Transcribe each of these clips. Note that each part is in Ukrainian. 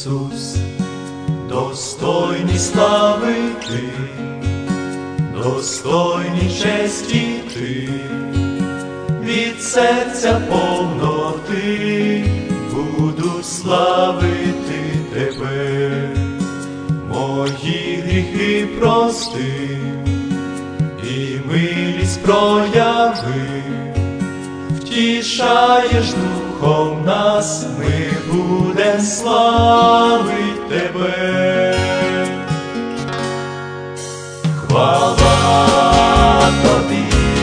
Ісус, достойний слави Ти, достойний честі Ти, від серця повноти буду славити Тебе. Мої гріхи прости і милість прояви, втішаєш духом нас, ми будем славить Тебе. Хвала Тобі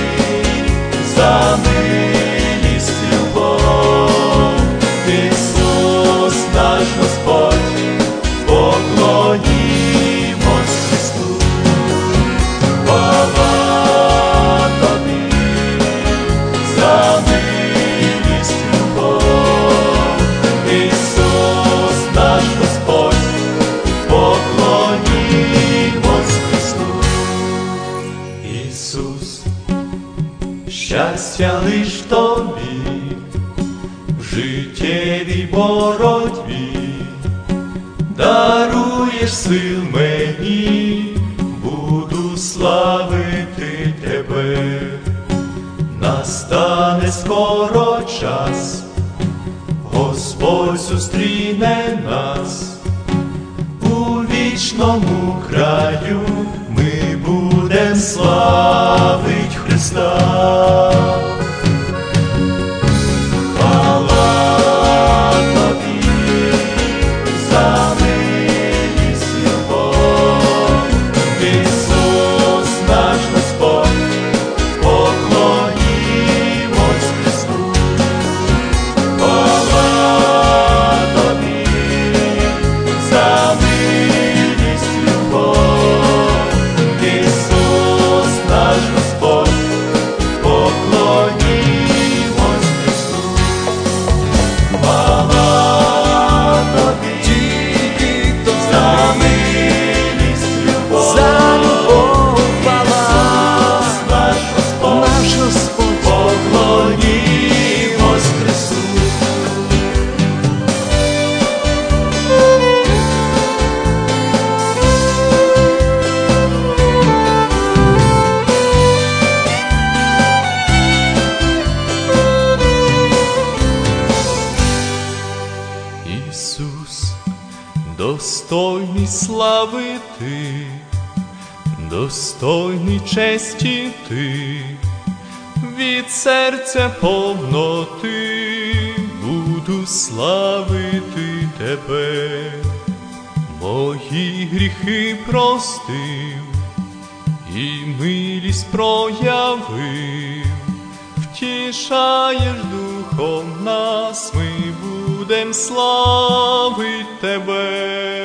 за милість, любов, Ісус наш Господь, поклонімось Христу. Хвала Тобі за милість, любов, Ісус наш Господь, поклонімось Христу. Ісус, щастя лиш Тобі в життєвій боротьбі, даруєш сил мені, буду славити Тебе. Настане скоро час, Господь зустріне нас, у вічному краю ми будем славить Христа. Ісус, достойний слави Ти, достойний честі Ти, від серця повноти буду славити Тебе. Мої гріхи простив і милість проявив, втішаєш духом нас, ми будем славить Тебе.